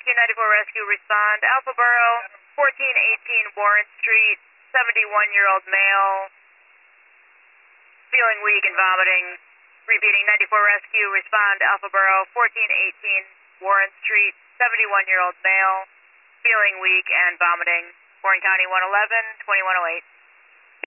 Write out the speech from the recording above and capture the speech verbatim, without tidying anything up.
Rescue, ninety-four Rescue, respond. Alpha Boro, fourteen eighteen Warren Street, seventy-one-year-old male, feeling weak and vomiting. Repeating, ninety-four Rescue, respond. Alpha Boro, fourteen eighteen Warren Street, seventy-one-year-old male, feeling weak and vomiting. Warren County one eleven, twenty-one oh eight.